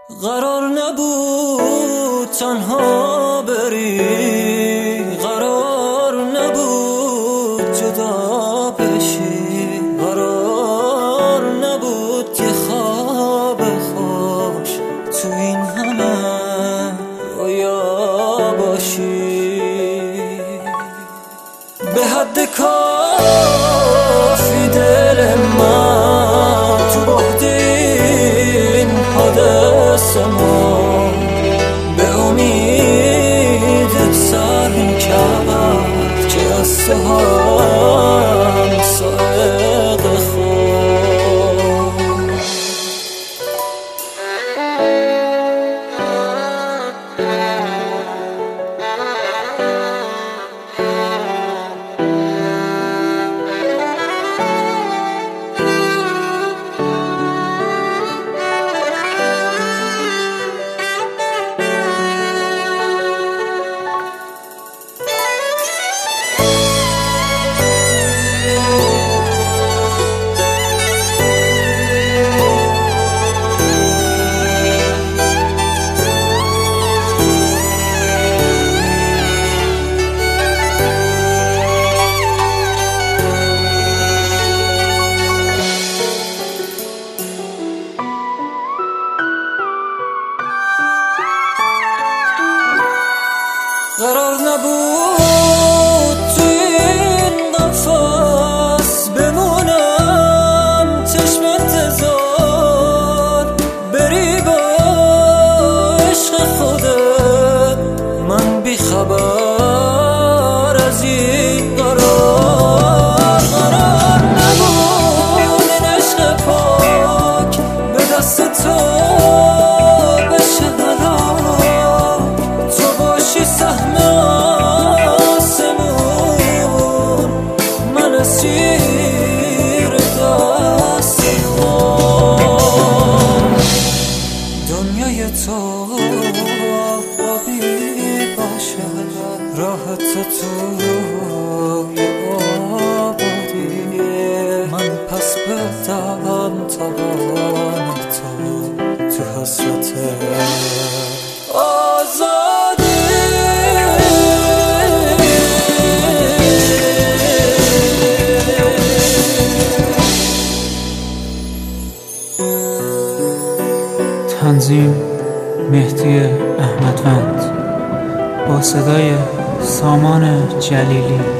قرار نبود تنها بری، قرار نبود جدا بشی، قرار نبود یه خواب خوش تو این همه رویا باشی. به حد کافی دل من تو بعد این حادثه ما به امیدت سر کرد که از تو هم سائق قرار نبود تو این قفس بمونم چشم انتظار بری با عشق خودت، من بی خبر از این قرار. قرار نبود این عشق پاک به دست تو بشه حلال، تو باشی سهم آسمون، من اسیر دست خون. دنیای تو آبی باشه، راه تو توی آبادی، من پس بدم تابان تو حسرت آزادی. تنظیم مهدی احمدوند با صدای سامان جلیلی.